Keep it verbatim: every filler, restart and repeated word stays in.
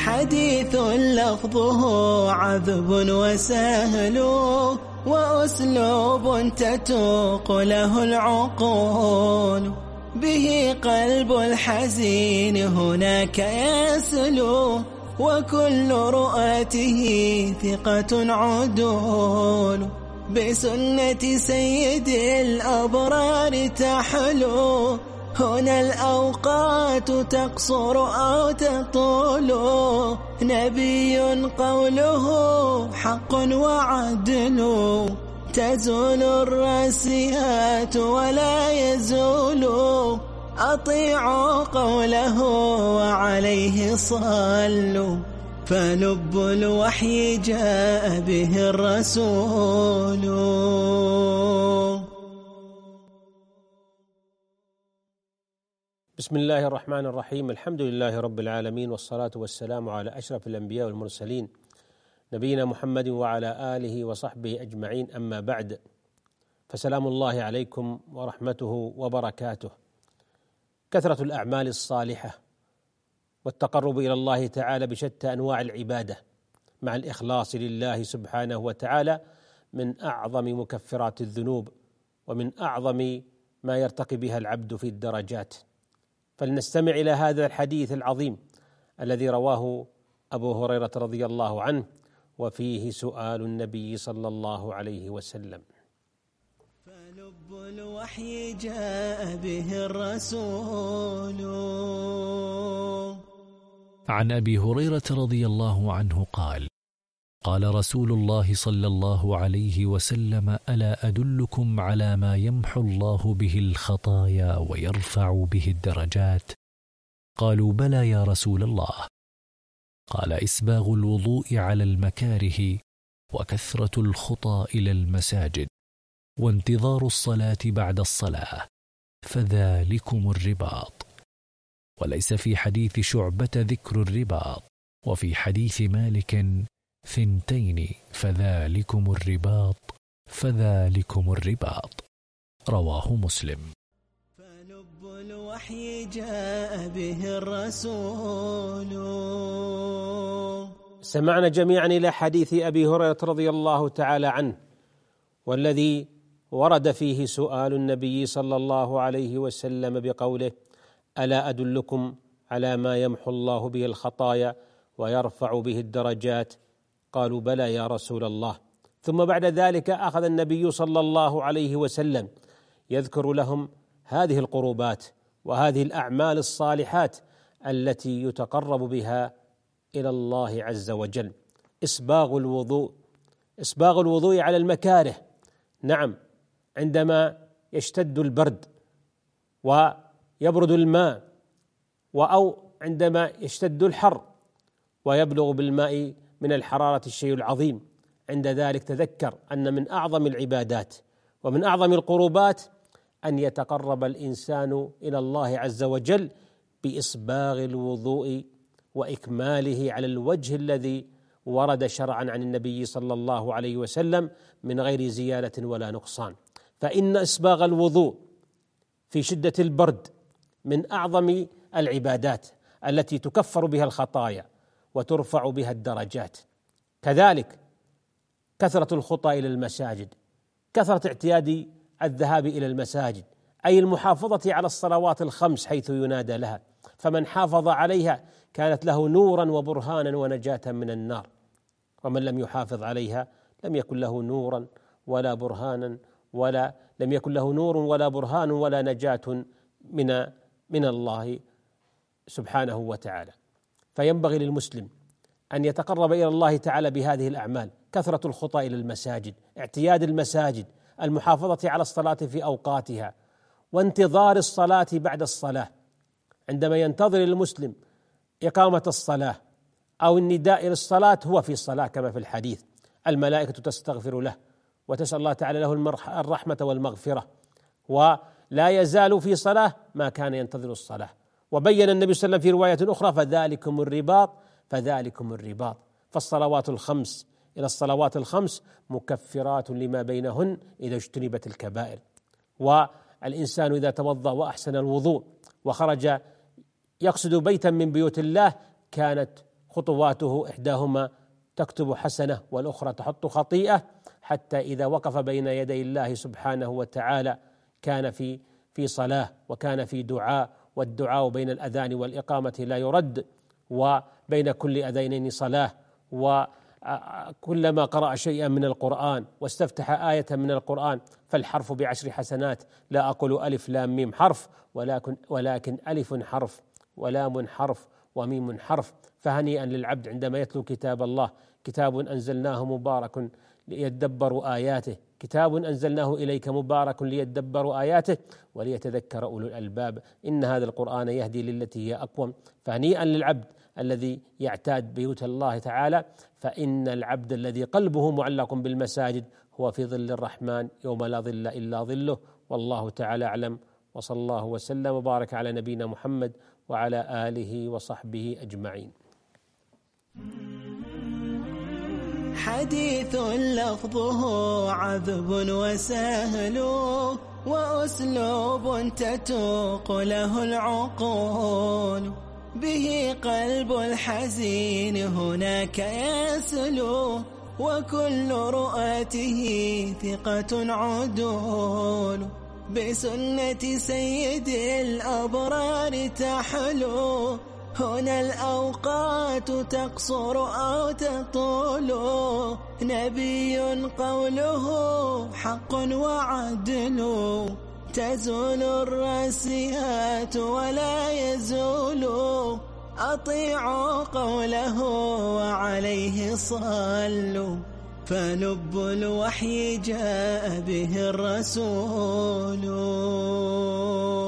حديث لفظه عذب وسهل وأسلوب تتوق له العقول، به قلب الحزين هناك يسلو، وكل رؤاته ثقة عدول، بسنة سيد الأبرار تحلو، هنا الأوقات تقصر أو تطول، نبي قوله حق وعدل، تزول الراسيات ولا يزول، أطيعوا قوله وعليه صلوا، فلب الوحي جاء به الرسول. بسم الله الرحمن الرحيم، الحمد لله رب العالمين، والصلاة والسلام على أشرف الأنبياء والمرسلين نبينا محمد وعلى آله وصحبه أجمعين، أما بعد، فسلام الله عليكم ورحمته وبركاته. كثرة الأعمال الصالحة والتقرب إلى الله تعالى بشتى أنواع العبادة مع الإخلاص لله سبحانه وتعالى من أعظم مكفرات الذنوب، ومن أعظم ما يرتقي بها العبد في الدرجات. فلنستمع إلى هذا الحديث العظيم الذي رواه أبو هريرة رضي الله عنه، وفيه سؤال النبي صلى الله عليه وسلم. فلب الوحي جاء به الرسول. عن أبي هريرة رضي الله عنه قال: قال رسول الله صلى الله عليه وسلم: ألا أدلكم على ما يمحو الله به الخطايا ويرفع به الدرجات؟ قالوا: بلى يا رسول الله. قال: إسباغ الوضوء على المكاره، وكثرة الخطى إلى المساجد، وانتظار الصلاة بعد الصلاة، فذلكم الرباط. وليس في حديث شعبة ذكر الرباط، وفي حديث مالك: ثنتين فذلكم الرباط، فذلكم الرباط. رواه مسلم. فلب الوحي جاء به الرسول. سمعنا جميعا إلى حديث أبي هريرة رضي الله تعالى عنه، والذي ورد فيه سؤال النبي صلى الله عليه وسلم بقوله: ألا أدلكم على ما يمحو الله به الخطايا ويرفع به الدرجات؟ قالوا: بلى يا رسول الله. ثم بعد ذلك أخذ النبي صلى الله عليه وسلم يذكر لهم هذه القربات وهذه الأعمال الصالحات التي يتقرب بها إلى الله عز وجل. إسباغ الوضوء، إسباغ الوضوء على المكاره. نعم، عندما يشتد البرد ويبرد الماء، أو عندما يشتد الحر ويبلغ بالماء من الحرارة الشيء العظيم، عند ذلك تذكر أن من أعظم العبادات ومن أعظم القربات أن يتقرب الإنسان إلى الله عز وجل بإسباغ الوضوء وإكماله على الوجه الذي ورد شرعا عن النبي صلى الله عليه وسلم من غير زيادة ولا نقصان. فإن إسباغ الوضوء في شدة البرد من أعظم العبادات التي تكفر بها الخطايا وترفع بها الدرجات. كذلك كثرة الخطى إلى المساجد، كثرة اعتياد الذهاب إلى المساجد، أي المحافظة على الصلوات الخمس حيث ينادى لها، فمن حافظ عليها كانت له نورا وبرهانا ونجاة من النار، ومن لم يحافظ عليها لم يكن له نورا ولا برهانا ولا لم يكن له نور ولا برهان ولا نجاة من من الله سبحانه وتعالى. فينبغي للمسلم أن يتقرب إلى الله تعالى بهذه الأعمال: كثرة الخطى إلى المساجد، اعتياد المساجد، المحافظة على الصلاة في أوقاتها، وانتظار الصلاة بعد الصلاة. عندما ينتظر المسلم إقامة الصلاة أو النداء إلى الصلاة هو في الصلاة، كما في الحديث: الملائكة تستغفر له وتسأل الله تعالى له الرحمة والمغفرة، ولا يزال في صلاة ما كان ينتظر الصلاة. وبين النبي صلى الله عليه وسلم في رواية أخرى: فذلكم الرباط، فذلكم الرباط. فالصلوات الخمس إلى الصلوات الخمس مكفرات لما بينهن إذا اجتنبت الكبائر. والإنسان إذا توضأ وأحسن الوضوء وخرج يقصد بيتا من بيوت الله كانت خطواته إحداهما تكتب حسنة والأخرى تحط خطيئة، حتى إذا وقف بين يدي الله سبحانه وتعالى كان في في صلاة وكان في دعاء، والدعاء بين الأذان والإقامة لا يرد، وبين كل أذانين صلاة، وكلما قرأ شيئا من القرآن واستفتح آية من القرآن فالحرف بعشر حسنات. لا أقول ألف لام ميم حرف، ولكن ولكن ألف حرف ولام حرف وميم حرف. فهنيئا للعبد عندما يتلو كتاب الله، كتاب أنزلناه مبارك ليدبروا آياته، كتاب أنزلناه إليك مبارك ليدبروا آياته وليتذكر أولو الألباب، إن هذا القرآن يهدي للتي هي أقوم. فهنيئا للعبد الذي يعتاد بيوت الله تعالى، فإن العبد الذي قلبه معلق بالمساجد هو في ظل الرحمن يوم لا ظل إلا ظله. والله تعالى أعلم، وصلى الله وسلم وبارك على نبينا محمد وعلى آله وصحبه أجمعين. حديث لفظه عذب وسهل، وأسلوب تتوق له العقول، به قلب الحزين هناك يسلو، وكل رؤاته ثقة عدول، بسنة سيد الأبرار تحلو، هنا الأوقات تقصر أو تطول، نبي قوله حق وعدل، تزول الراسيات ولا يزول، أطيعوا قوله وعليه صلوا، فلب الوحي جاء به الرسول.